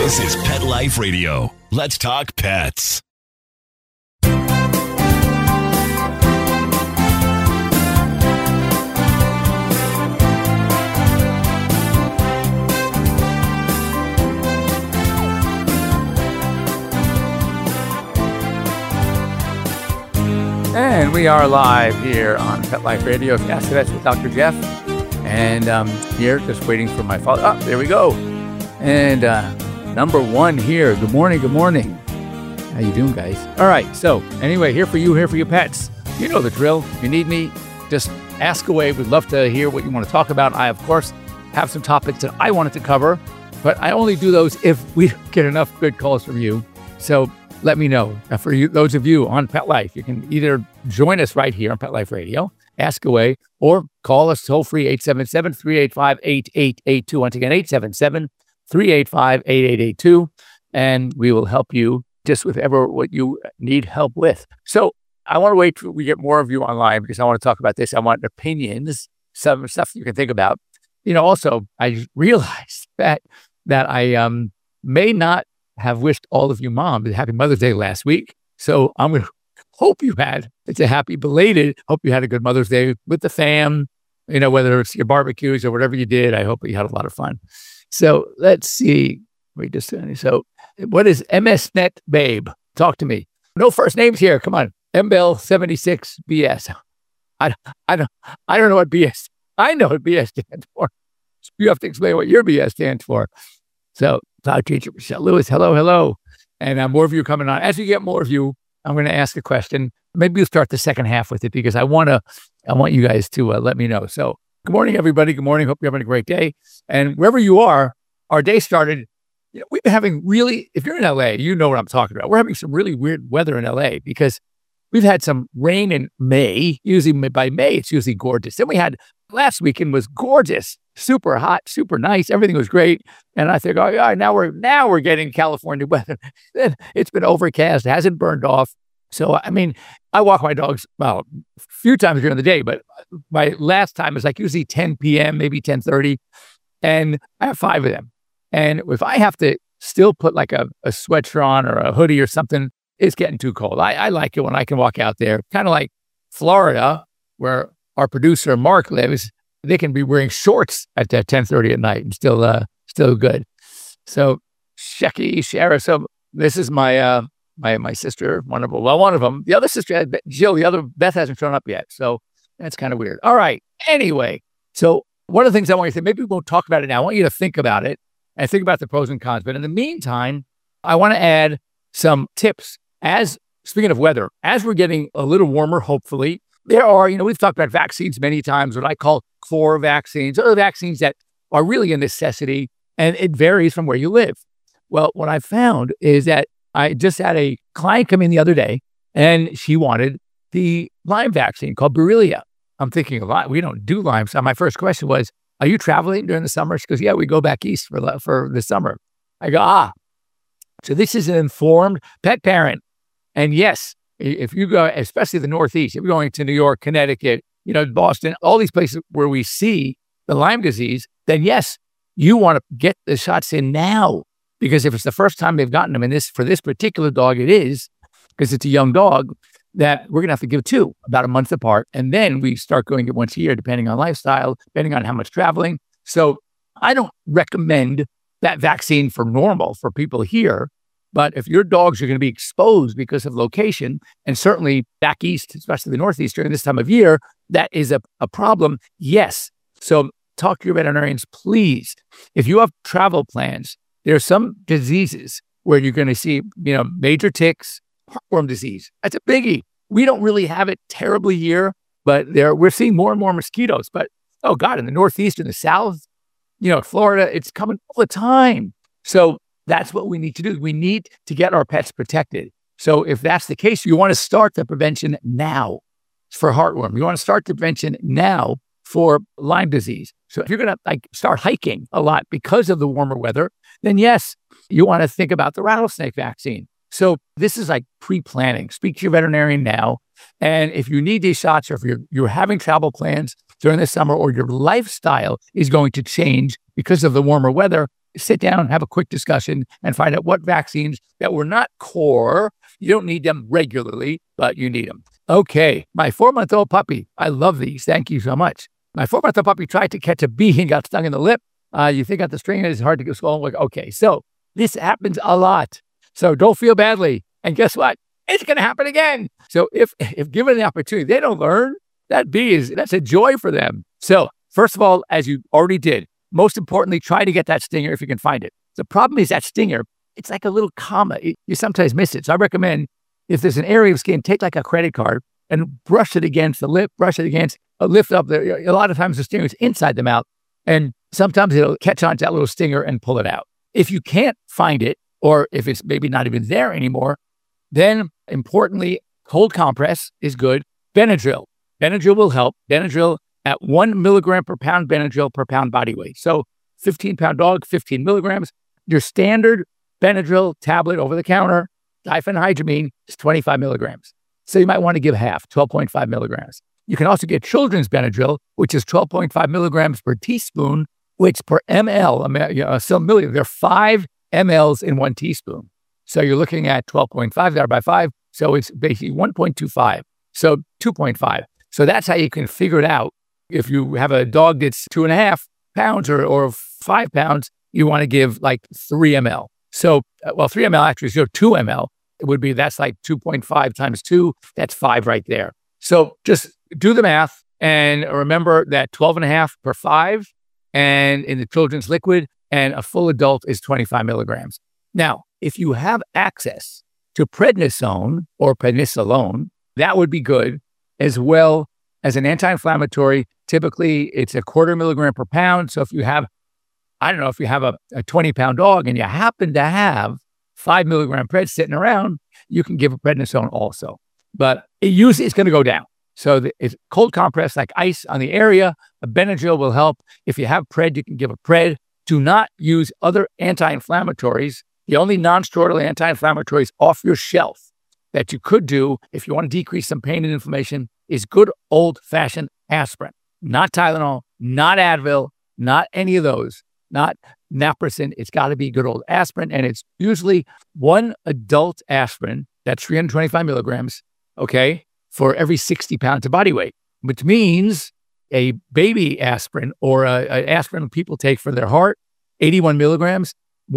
This is Pet Life Radio. Let's talk pets. And we are live here on Pet Life Radio. Yes, that's with Dr. Jeff. And I'm here just waiting for my father. Oh, there we go. And number one here. Good morning. Good morning. How you doing, guys? All right. So anyway, here for you, here for your pets. You know the drill. If you need me, just ask away. We'd love to hear what you want to talk about. I, of course, have some topics that I wanted to cover, but I only do those if we get enough good calls from you. So let me know. For you, those of you on Pet Life, you can either join us right here on Pet Life Radio, ask away, or call us toll-free 877-385-8882. Once again, 877-385-8882, and we will help you just with what you need help with. So I want to wait till we get more of you online because I want to talk about this. I want opinions, some stuff you can think about. Also, I realized that I may not have wished all of you moms a happy Mother's Day last week. So I'm going to hope it's a happy belated, hope you had a good Mother's Day with the fam, whether it's your barbecues or whatever you did. I hope you had a lot of fun. So let's see. So what is MSNet Babe? Talk to me. No first names here. Come on. MBell76BS. I don't know what BS. I know what BS stands for. You have to explain what your BS stands for. So Cloud Teacher Michelle Lewis, hello. And more of you coming on. As we get more of you, I'm going to ask a question. Maybe we'll start the second half with it because I want you guys to let me know. So good morning, everybody. Good morning. Hope you're having a great day. And wherever you are, our day started. We've been having if you're in LA, you know what I'm talking about. We're having some really weird weather in LA because we've had some rain in May. Usually by May, it's usually gorgeous. Then we had last weekend was gorgeous. Super hot, super nice. Everything was great. And I think, now we're getting California weather. It's been overcast. It hasn't burned off. So, I walk my dogs, a few times during the day, but my last time is like usually 10 p.m., maybe 10:30. And I have 5 of them. And if I have to still put like a sweatshirt on or a hoodie or something, it's getting too cold. I like it when I can walk out there, kind of like Florida, where our producer Mark lives. They can be wearing shorts at 10:30 at night and still good. So Shecky, Shara. So this is my sister, one of them. The other sister, Jill, the other Beth hasn't shown up yet. So that's kind of weird. All right. Anyway, so one of the things I want you to think, maybe we won't talk about it now. I want you to think about it and think about the pros and cons. But in the meantime, I want to add some tips. Speaking of weather, as we're getting a little warmer, hopefully, there are, we've talked about vaccines many times, what I call core vaccines, other vaccines that are really a necessity, and it varies from where you live. Well, what I found is that I just had a client come in the other day, and she wanted the Lyme vaccine called Borrelia. I'm thinking a lot. We don't do Lyme. So my first question was, are you traveling during the summer? She goes, yeah, we go back east for the summer. I go, so this is an informed pet parent. And yes, if you go, especially the Northeast, if you're going to New York, Connecticut, Boston, all these places where we see the Lyme disease, then yes, you want to get the shots in now. Because if it's the first time they've gotten them for this particular dog, it is, because it's a young dog, that we're going to have to give 2 about a month apart. And then we start going it once a year, depending on lifestyle, depending on how much traveling. So I don't recommend that vaccine for people here. But if your dogs are going to be exposed because of location, and certainly back east, especially the Northeast during this time of year, that is a problem. Yes. So talk to your veterinarians, please. If you have travel plans, there are some diseases where you're going to see, major ticks, heartworm disease. That's a biggie. We don't really have it terribly here, but we're seeing more and more mosquitoes. But, oh God, in the Northeast and the South, Florida, it's coming all the time. So that's what we need to do. We need to get our pets protected. So if that's the case, you want to start the prevention now for heartworm. You want to start the prevention now for Lyme disease. So if you're going to start hiking a lot because of the warmer weather, then yes, you want to think about the rattlesnake vaccine. So this is like pre-planning. Speak to your veterinarian now. And if you need these shots, or if you're having travel plans during the summer, or your lifestyle is going to change because of the warmer weather, sit down, have a quick discussion, and find out what vaccines that were not core. You don't need them regularly, but you need them. Okay, my 4-month-old puppy. I love these. Thank you so much. My 4-month-old puppy tried to catch a bee and got stung in the lip. You think out the string is hard to get swallowed. Okay, so this happens a lot. So don't feel badly. And guess what? It's going to happen again. So if given the opportunity, they don't learn. That's a joy for them. So first of all, as you already did, most importantly, try to get that stinger if you can find it. The problem is that stinger, it's like a little comma. You sometimes miss it. So I recommend if there's an area of skin, take like a credit card and brush it against the lip, lift up there. A lot of times the stinger is inside the mouth, and sometimes it'll catch on to that little stinger and pull it out. If you can't find it, or if it's maybe not even there anymore, then importantly, cold compress is good. Benadryl. Benadryl will help. Benadryl at 1 milligram per pound Benadryl per pound body weight. So 15-pound dog, 15 milligrams. Your standard Benadryl tablet over the counter, diphenhydramine, is 25 milligrams. So you might want to give half, 12.5 milligrams. You can also get children's Benadryl, which is 12.5 milligrams per teaspoon, which per ml, there are 5 mLs in 1 teaspoon. So you're looking at 12.5 divided by 5. So it's basically 1.25. So 2.5. So that's how you can figure it out. If you have a dog that's 2.5 pounds or 5 pounds, you want to give like 3 ml. So, 3 ml actually is 2 ml. It would be, that's like 2.5 times 2. That's 5 right there. So just do the math and remember that 12.5 per 5 and in the children's liquid, and a full adult is 25 milligrams. Now, if you have access to prednisone or prednisolone, that would be good, as well as an anti-inflammatory. Typically, it's 1/4 milligram per pound. So if you have, a 20-pound dog and you happen to have 5 milligram pred sitting around, you can give a prednisone also. But it usually it's going to go down. So it's cold compress like ice on the area. A Benadryl will help. If you have pred, you can give a pred. Do not use other anti-inflammatories. The only non-steroidal anti-inflammatories off your shelf that you could do if you want to decrease some pain and inflammation is good old-fashioned aspirin. Not Tylenol, not Advil, not any of those, not naproxen. It's got to be good old aspirin, and it's usually 1 adult aspirin, that's 325 milligrams, okay, for every 60 pounds of body weight, which means a baby aspirin or an aspirin people take for their heart, 81 milligrams,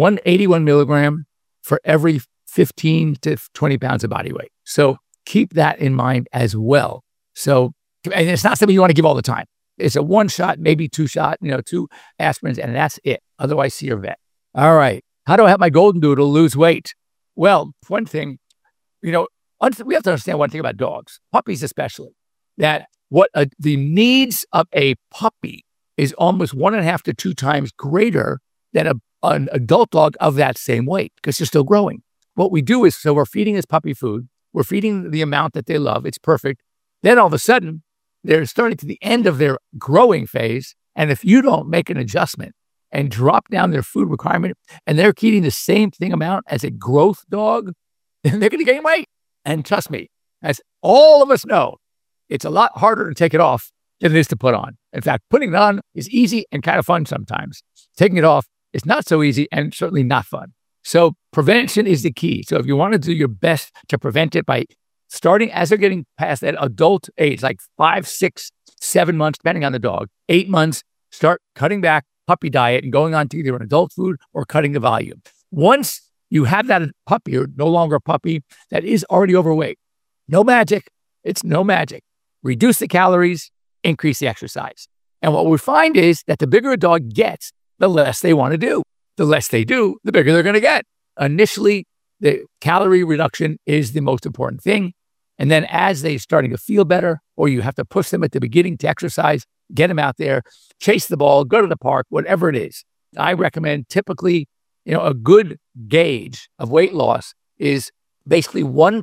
181 milligram for every 15 to 20 pounds of body weight. So keep that in mind as well. So, and it's not something you want to give all the time. It's a 1 shot, maybe 2 shot, 2 aspirins, and that's it. Otherwise, see your vet. All right. How do I help my golden doodle lose weight? Well, one thing, we have to understand one thing about dogs, puppies especially, that the needs of a puppy is almost 1.5 to 2 times greater than an adult dog of that same weight because they're still growing. What we do is, so we're feeding this puppy food. We're feeding the amount that they love. It's perfect. Then all of a sudden, they're starting to the end of their growing phase. And if you don't make an adjustment and drop down their food requirement, and they're eating the same thing amount as a growth dog, then they're going to gain weight. And trust me, as all of us know, it's a lot harder to take it off than it is to put on. In fact, putting it on is easy and kind of fun sometimes. Taking it off is not so easy and certainly not fun. So prevention is the key. So if you want to do your best to prevent it by starting as they're getting past that adult age, like 5, 6, 7 months, depending on the dog, 8 months, start cutting back puppy diet and going on to either an adult food or cutting the volume. Once you have that puppy, or no longer a puppy that is already overweight, no magic. It's no magic. Reduce the calories, increase the exercise. And what we find is that the bigger a dog gets, the less they want to do. The less they do, the bigger they're going to get. Initially, the calorie reduction is the most important thing. And then as they're starting to feel better, or you have to push them at the beginning to exercise, get them out there, chase the ball, go to the park, whatever it is. I recommend typically, a good gauge of weight loss is basically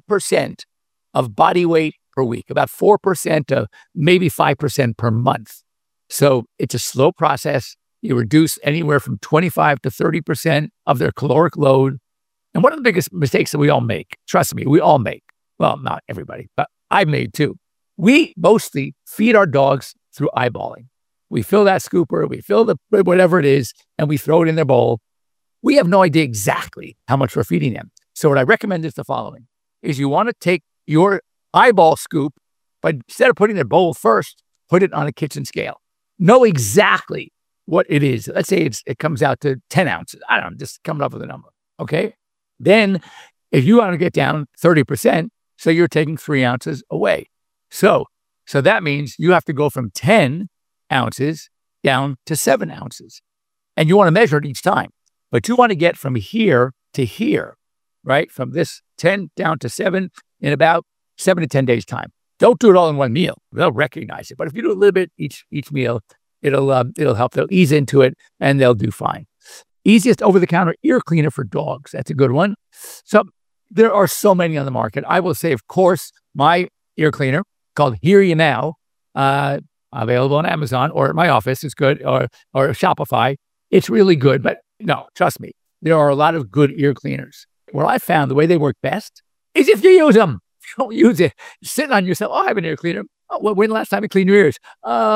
1% of body weight per week, about 4% to maybe 5% per month. So it's a slow process. You reduce anywhere from 25 to 30% of their caloric load. And one of the biggest mistakes that we all make, trust me, we all make, well, not everybody, but I've made too. We mostly feed our dogs through eyeballing. We fill that scooper, we fill the whatever it is, and we throw it in their bowl. we have no idea exactly how much we're feeding them. So what I recommend is the following, is you want to take your eyeball scoop, but instead of putting it in a bowl first, put it on a kitchen scale. Know exactly what it is. Let's say it comes out to 10 ounces. I don't know, just coming up with a number. Okay. Then if you want to get down 30%, so you're taking 3 ounces away. So that means you have to go from 10 ounces down to 7 ounces. And you want to measure it each time. But you want to get from here to here, right? From this 10 down to 7 in about 7 to 10 days time. Don't do it all in one meal. They'll recognize it. But if you do a little bit each meal, it'll help. They'll ease into it and they'll do fine. Easiest over-the-counter ear cleaner for dogs. That's a good one. So there are so many on the market. I will say, of course, my ear cleaner called Hear You Now, available on Amazon or at my office. It's good, or Shopify. It's really good. But no, trust me, there are a lot of good ear cleaners. What I found, the way they work best is if you use them. If you don't use it, sitting on yourself, I have an ear cleaner. Oh, when the last time you cleaned your ears?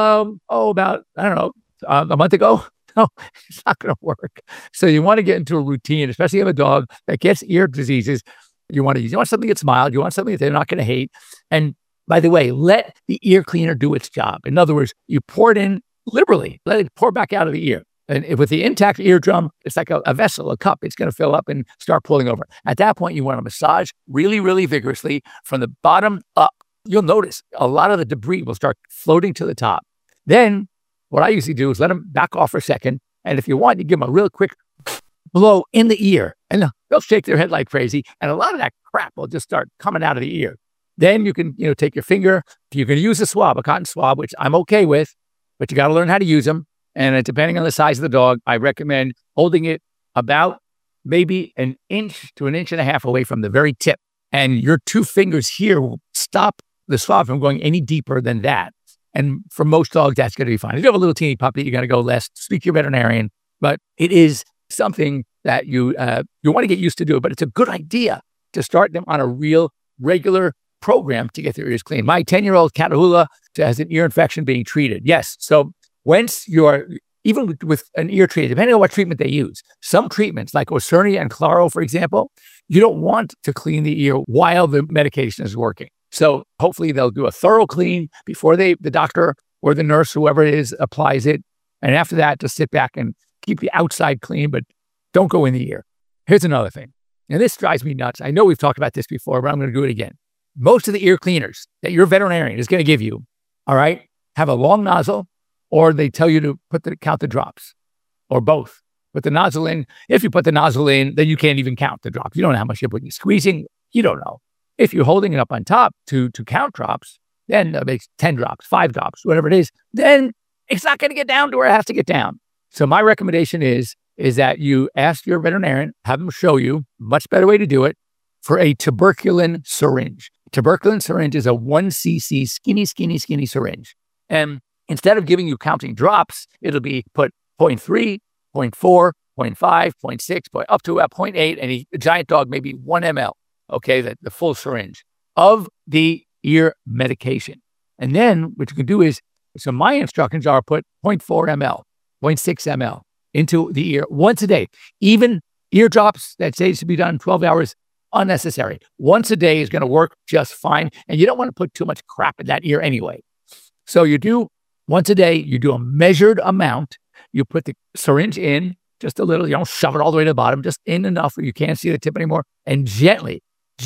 About, I don't know, a month ago. No, it's not going to work. So you want to get into a routine, especially if you have a dog that gets ear diseases. You want something that's mild. You want something that they're not going to hate. And by the way, let the ear cleaner do its job. In other words, you pour it in liberally, let it pour back out of the ear. And with the intact eardrum, it's like a vessel, a cup. It's going to fill up and start pulling over. At that point, you want to massage really, really vigorously from the bottom up. You'll notice a lot of the debris will start floating to the top. Then what I usually do is let them back off for a second. And if you want, you give them a real quick blow in the ear. And they'll shake their head like crazy. And a lot of that crap will just start coming out of the ear. Then you can, take your finger. You can use a swab, a cotton swab, which I'm okay with. But you got to learn how to use them. And depending on the size of the dog, I recommend holding it about maybe an inch to an inch and a half away from the very tip. And your 2 fingers here will stop the swab from going any deeper than that. And for most dogs, that's going to be fine. If you have a little teeny puppy, you got to go less. Speak to your veterinarian. But it is something that you want to get used to do. But it's a good idea to start them on a real regular program to get their ears clean. My 10-year-old Catahoula has an ear infection being treated. Yes. So once even with an ear treatment, depending on what treatment they use, some treatments like Osurnia and Claro, for example, you don't want to clean the ear while the medication is working. So hopefully they'll do a thorough clean before the doctor or the nurse, whoever it is, applies it. And after that, just sit back and keep the outside clean, but don't go in the ear. Here's another thing. And this drives me nuts. I know we've talked about this before, but I'm going to do it again. Most of the ear cleaners that your veterinarian is going to give you, all right, have a long nozzle, or they tell you to count the drops, or both. Put the nozzle in. If you put the nozzle in, then you can't even count the drops. You don't know how much you're putting. You're squeezing. You don't know. If you're holding it up on top to count drops, then it makes 10 drops, 5 drops, whatever it is, then it's not going to get down to where it has to get down. So my recommendation is that you ask your veterinarian, have them show you much better way to do it for a tuberculin syringe. Tuberculin syringe is a 1 cc skinny syringe. And instead of giving you counting drops, it'll be put 0.3, 0.4, 0.5, 0.6, up to about 0.8, and a giant dog, maybe 1 ml. Okay, the full syringe of the ear medication. And then what you can do is, so my instructions are put 0.4 ml, 0.6 ml into the ear once a day. Even ear drops that say to be done 12 hours, unnecessary. Once a day is going to work just fine. And you don't want to put too much crap in that ear anyway. So you do once a day, you do a measured amount. You put the syringe in just a little. You don't shove it all the way to the bottom, just in enough where you can't see the tip anymore. And gently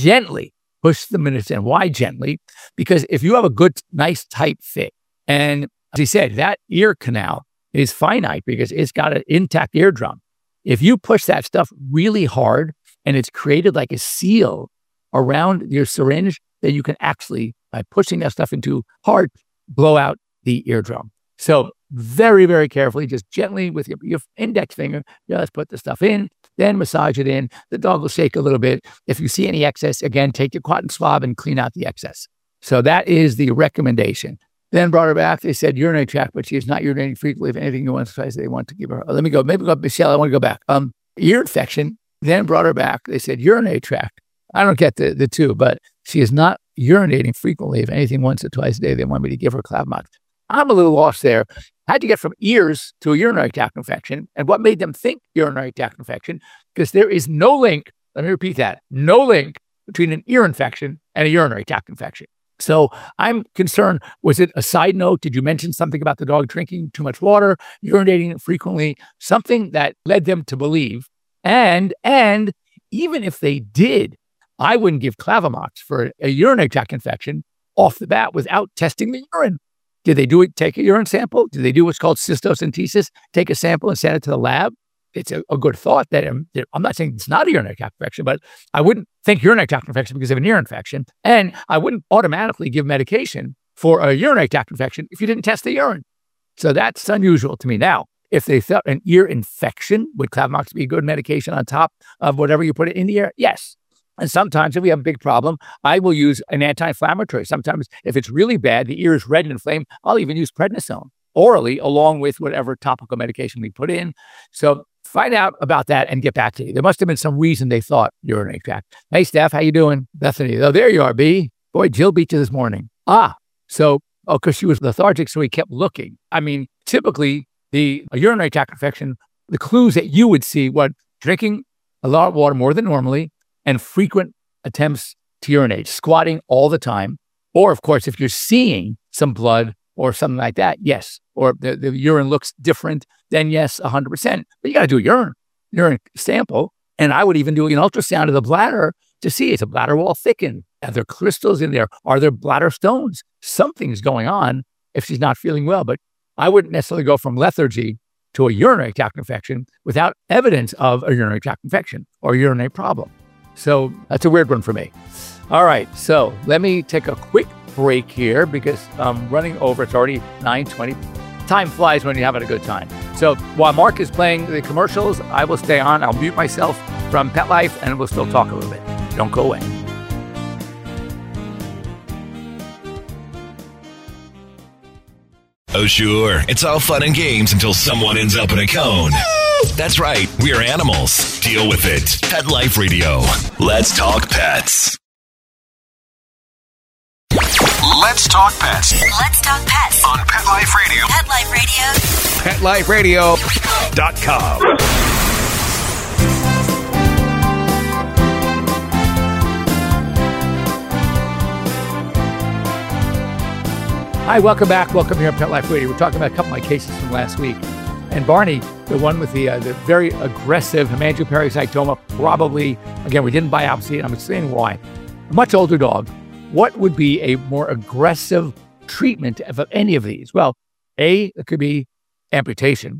push the minutes in. Why gently? Because if you have a good, nice, tight fit, and as he said, that ear canal is finite because it's got an intact eardrum. If you push that stuff really hard and it's created like a seal around your syringe, then you can actually, by pushing that stuff into hard, blow out the eardrum. So very, very carefully, just gently with your index finger, just put the stuff in, then massage it in. The dog will shake a little bit. If you see any excess, again, take your cotton swab and clean out the excess. So that is the recommendation. Then brought her back. They said urinary tract, but she is not urinating frequently. If anything, you want to try, they want to give her. Let me go. Maybe go, Michelle. I want to go back. Ear infection. Then brought her back. They said urinary tract. I don't get the two, but she is not urinating frequently. If anything, once or twice a day, they want me to give her Clavmox. I'm a little lost there. How'd you get from ears to a urinary tract infection? And what made them think urinary tract infection? Because there is no link, let me repeat that, no link between an ear infection and a urinary tract infection. So I'm concerned, was it a side note? Did you mention something about the dog drinking too much water, urinating frequently, something that led them to believe? And even if they did, I wouldn't give Clavamox for a urinary tract infection off the bat without testing the urine. Did they do it, take a urine sample? Did they do what's called cystocentesis, take a sample and send it to the lab? It's a good thought that I'm not saying it's not a urinary tract infection, but I wouldn't think urinary tract infection because of an ear infection. And I wouldn't automatically give medication for a urinary tract infection if you didn't test the urine. So that's unusual to me. Now, if they thought an ear infection, would Clavamox be a good medication on top of whatever you put it in the ear? Yes. And sometimes if we have a big problem, I will use an anti-inflammatory. Sometimes if it's really bad, the ear is red and inflamed, I'll even use prednisone orally along with whatever topical medication we put in. So find out about that and get back to you. There must have been some reason they thought urinary tract. Hey, Steph, how you doing? Bethany. Oh, there you are, B. Boy, Jill beat you this morning. Because she was lethargic, so he kept looking. I mean, typically, a urinary tract infection, the clues that you would see, drinking a lot of water more than normally, and frequent attempts to urinate, squatting all the time. Or, of course, if you're seeing some blood or something like that, yes. Or the urine looks different, then yes, 100%. But you got to do a urine sample. And I would even do an ultrasound of the bladder to see, is the bladder wall thickened? Are there crystals in there? Are there bladder stones? Something's going on if she's not feeling well. But I wouldn't necessarily go from lethargy to a urinary tract infection without evidence of a urinary tract infection or a urinary problem. So that's a weird one for me. All right, so let me take a quick break here because I'm running over. It's already 9:20. Time flies when you're having a good time. So while Mark is playing the commercials, I will stay on. I'll mute myself from Pet Life and we'll still talk a little bit. Don't go away. Oh, sure. It's all fun and games until someone ends up in a cone. That's right. We're animals. Deal with it. Pet Life Radio. Let's talk pets. Let's talk pets. Let's talk pets On Pet Life Radio. Pet Life Radio. PetLifeRadio.com. Hi, welcome back. Welcome here at Pet Life Radio. We're talking about a couple of my cases from last week. And Barney, the one with the very aggressive hemangioparasitoma, probably, again, we didn't biopsy it. I'm explaining why. A much older dog. What would be a more aggressive treatment of any of these? Well, A, it could be amputation.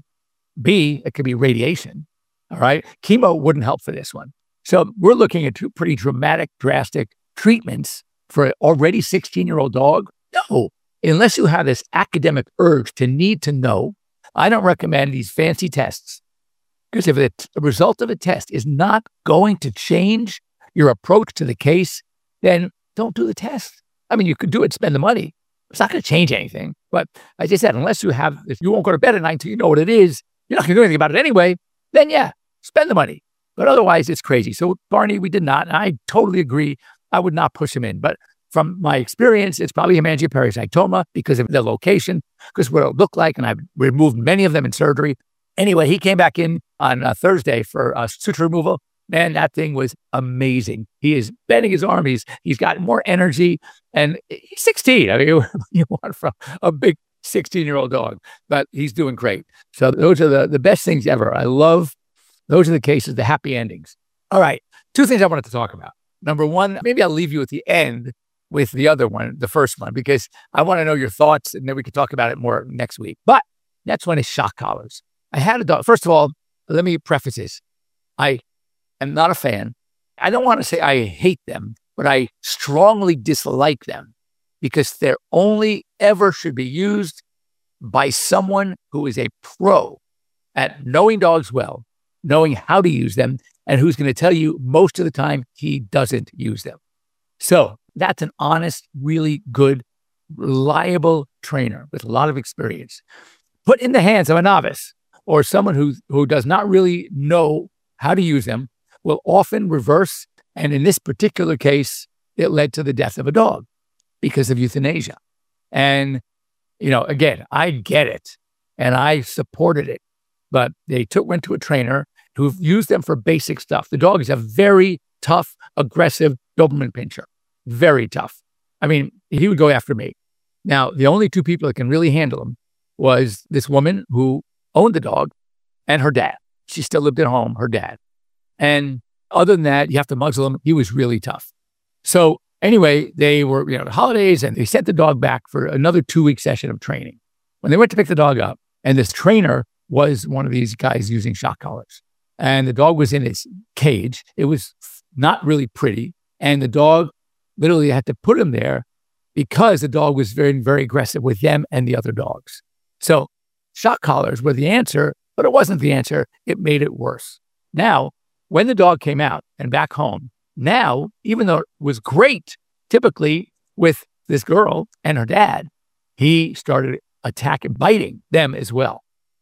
B, it could be radiation. All right. Chemo wouldn't help for this one. So we're looking at two pretty drastic treatments for an already 16-year-old dog. No, unless you have this academic urge to need to know, I don't recommend these fancy tests. Because if the result of a test is not going to change your approach to the case, then don't do the test. I mean, you could do it, spend the money. It's not going to change anything. But as I said, unless if you won't go to bed at night until you know what it is, you're not going to do anything about it anyway, then yeah, spend the money. But otherwise, it's crazy. So Barney, we did not. And I totally agree. I would not push him in. But from my experience, it's probably hemangioparasitoma because of the location, because what it'll look like. And I've removed many of them in surgery. Anyway, he came back in on Thursday for suture removal. Man, that thing was amazing. He is bending his arm. He's got more energy, and he's 16. I mean, you want from a big 16-year-old dog, but he's doing great. So those are the best things ever. Those are the cases, the happy endings. All right, two things I wanted to talk about. Number one, maybe I'll leave you at the end with the other one, the first one, because I want to know your thoughts, and then we can talk about it more next week. But next one is shock collars. I had a dog. First of all, let me preface this. I am not a fan. I don't want to say I hate them, but I strongly dislike them because they're only ever should be used by someone who is a pro at knowing dogs well, knowing how to use them, and who's going to tell you most of the time he doesn't use them. So that's an honest, really good, reliable trainer with a lot of experience. Put in the hands of a novice or someone who does not really know how to use them will often reverse. And in this particular case, it led to the death of a dog because of euthanasia. And again, I get it and I supported it, but they went to a trainer who used them for basic stuff. The dog is a very tough, aggressive Doberman Pinscher. Very tough. I mean, he would go after me. Now, the only two people that can really handle him was this woman who owned the dog and her dad. She still lived at home, her dad. And other than that, you have to muzzle him. He was really tough. So anyway, they were, the holidays, and they sent the dog back for another 2-week session of training. When they went to pick the dog up, and this trainer was one of these guys using shock collars, and the dog was in his cage. It was not really pretty. And the dog literally had to put him there because the dog was very, very aggressive with them and the other dogs. So shock collars were the answer, but it wasn't the answer. It made it worse. Now, when the dog came out and back home, now, even though it was great, typically with this girl and her dad, he started attacking, biting them as well.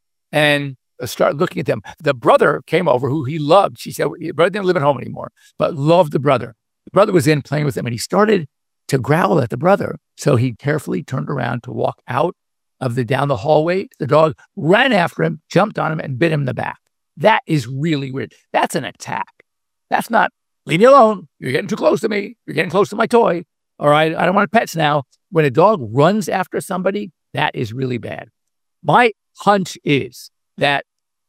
And started looking at them. The brother came over who he loved. She said, the brother didn't live at home anymore, but loved the brother. The brother was in playing with him, and he started to growl at the brother. So he carefully turned around to walk out down the hallway. The dog ran after him, jumped on him, and bit him in the back. That is really weird. That's an attack. That's not, leave me alone. You're getting too close to me. You're getting close to my toy. All right, I don't want pets now. When a dog runs after somebody, that is really bad. My hunch is that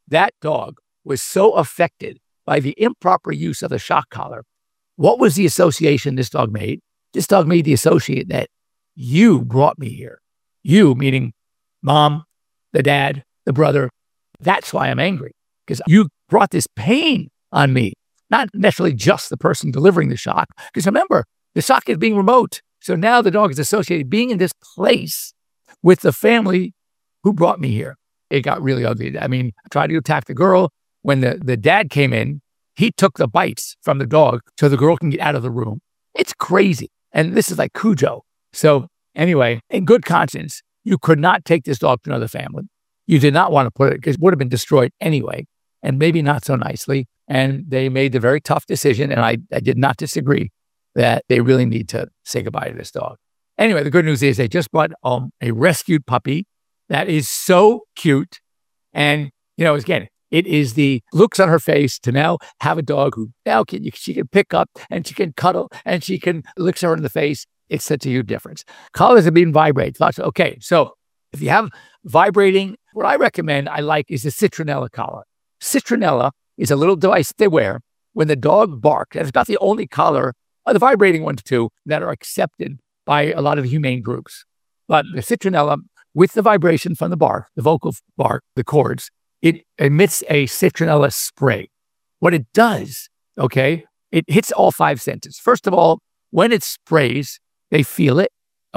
dog was so affected by the improper use of the shock collar. What was the association this dog made? This dog made the associate that you brought me here. You, meaning mom, the dad, the brother. That's why I'm angry, because you brought this pain on me, not necessarily just the person delivering the shock. Because remember, the shock is being remote. So now the dog is associated being in this place with the family who brought me here. It got really ugly. I mean, I tried to attack the girl. When the dad came in, he took the bites from the dog so the girl can get out of the room. It's crazy. And this is like Cujo. So anyway, in good conscience, you could not take this dog to another family. You did not want to put it, because it would have been destroyed anyway, and maybe not so nicely. And they made the very tough decision, and I did not disagree, that they really need to say goodbye to this dog. Anyway, the good news is they just brought a rescued puppy that is so cute. And, again, it is the looks on her face to now have a dog who now she can pick up and she can cuddle and she can lick her in the face. It's such a huge difference. Collars are being vibrated. Okay, so if you have vibrating, what I recommend, I like, is a citronella collar. Citronella is a little device they wear when the dog barks. And it's about the only collar, the vibrating ones too, that are accepted by a lot of humane groups. But the citronella, with the vibration from the bark, the vocal bark, the chords, it emits a citronella spray. What it does, it hits all 5 senses. First of all, when it sprays, they feel it,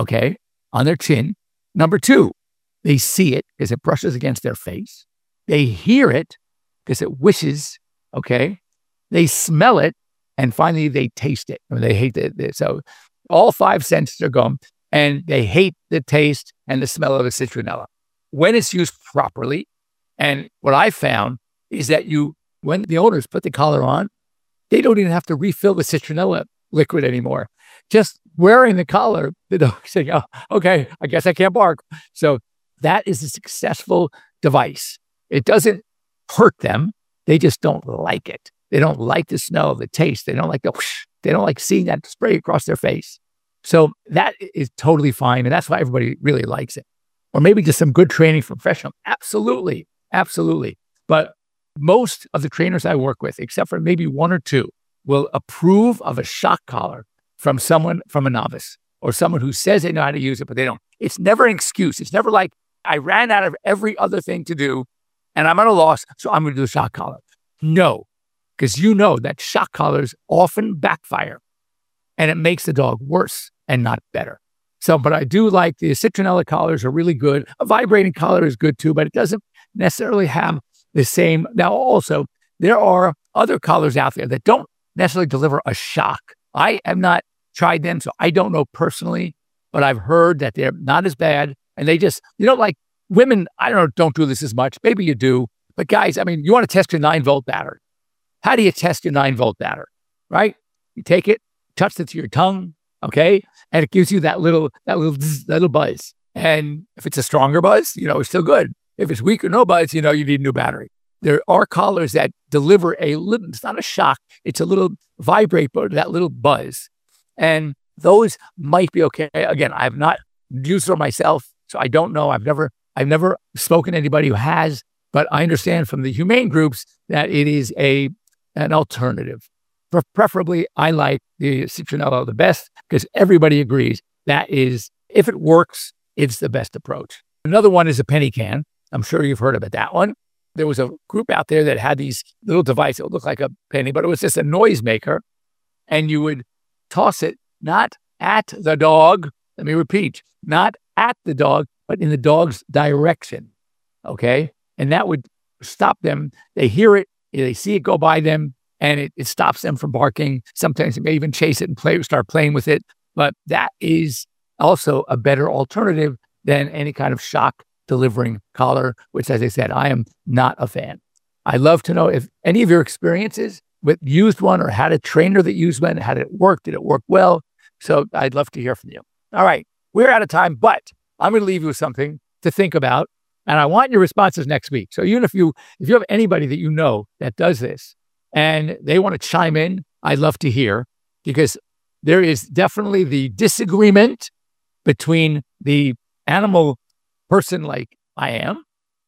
on their chin. Number 2, they see it because it brushes against their face. They hear it because it wishes, They smell it, and finally they taste it. They hate it. So all 5 senses are gone, and they hate the taste and the smell of the citronella. When it's used properly, and what I found is that when the owners put the collar on, they don't even have to refill the citronella liquid anymore. Just wearing the collar, the dog saying, "Oh, okay, I guess I can't bark." So that is a successful device. It doesn't hurt them. They just don't like it. They don't like the smell, the taste. They don't like the whoosh. They don't like seeing that spray across their face. So that is totally fine. And that's why everybody really likes it. Or maybe just some good training from professional. Absolutely. Absolutely. But most of the trainers I work with, except for maybe 1 or 2, will approve of a shock collar from a novice or someone who says they know how to use it, but they don't. It's never an excuse. It's never like, I ran out of every other thing to do and I'm at a loss, so I'm going to do a shock collar. No, because you know that shock collars often backfire and it makes the dog worse and not better. So, but I do like the citronella collars are really good. A vibrating collar is good too, but it doesn't necessarily have the same. Now, also, there are other collars out there that don't necessarily deliver a shock. I have not tried them, so I don't know personally, but I've heard that they're not as bad. And they just, like women, I don't do this as much. Maybe you do. But guys, I mean, you want to test your 9-volt battery. How do you test your 9-volt battery, right? You take it, touch it to your tongue, and it gives you that little buzz. And if it's a stronger buzz, it's still good. If it's weak or no buzz, you need a new battery. There are collars that deliver a little, it's not a shock, it's a little vibrate, but that little buzz. And those might be okay. Again, I have not used them myself, so I don't know. I've never spoken to anybody who has, but I understand from the humane groups that it is an alternative. Preferably, I like the citronella the best because everybody agrees that is, if it works, it's the best approach. Another one is a penny can. I'm sure you've heard about that one. There was a group out there that had these little devices. It would look like a penny, but it was just a noisemaker. And you would toss it not at the dog. Let me repeat, not at the dog, but in the dog's direction. Okay? And that would stop them. They hear it, they see it go by them, and it stops them from barking. Sometimes they may even chase it and start playing with it. But that is also a better alternative than any kind of shock delivering collar, which, as I said, I am not a fan. I'd love to know if any of your experiences with used one or had a trainer that used one, how did it work? Did it work well? So I'd love to hear from you. All right, we're out of time, but I'm going to leave you with something to think about, and I want your responses next week. So even if you have anybody that you know that does this and they want to chime in, I'd love to hear, because there is definitely the disagreement between the animal person like I am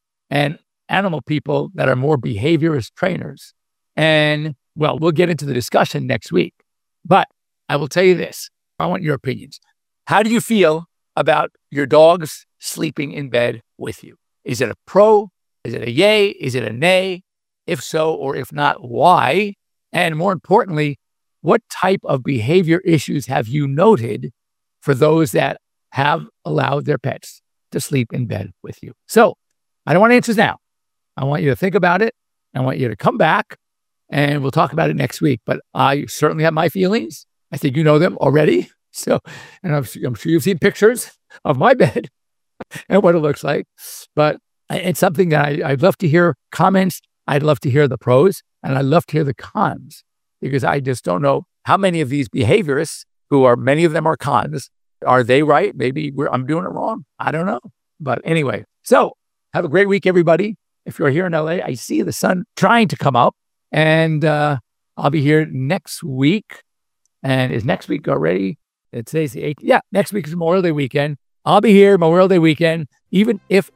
and animal people that are more behaviorist trainers. And well, we'll get into the discussion next week, but I will tell you this. I want your opinions. How do you feel about your dogs sleeping in bed with you? Is it a pro? Is it a yay? Is it a nay? If so, or if not, why? And more importantly, what type of behavior issues have you noted for those that have allowed their pets to sleep in bed with you? So I don't want answers now. I want you to think about it. I want you to come back and we'll talk about it next week. But I certainly have my feelings. I think you know them already. So, and I'm sure you've seen pictures of my bed and what it looks like. But it's something that I'd love to hear comments. I'd love to hear the pros and I'd love to hear the cons, because I just don't know how many of these behaviorists, many of them are cons, are they right? Maybe I'm doing it wrong. I don't know. But anyway, so have a great week, everybody. If you're here in LA, I see the sun trying to come up, and I'll be here next week. And is next week already? Today's the 8th. Yeah, next week is Memorial Day weekend. I'll be here Memorial Day weekend. Even if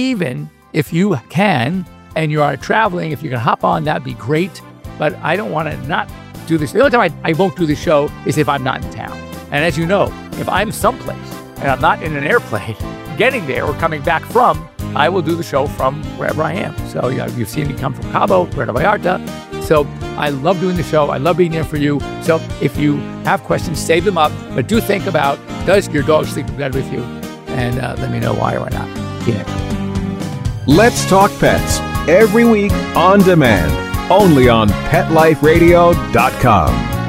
you can and you are traveling, if you can hop on, that'd be great. But I don't want to not do this. The only time I won't do the show is if I'm not in town. And as you know, if I'm someplace and I'm not in an airplane getting there or coming back from, I will do the show from wherever I am. So you've seen me come from Cabo, Puerto Vallarta. So I love doing the show. I love being there for you. So if you have questions, save them up. But do think about, does your dog sleep in bed with you? And let me know why or why not. See you next week. Let's Talk Pets, every week on demand, only on PetLifeRadio.com.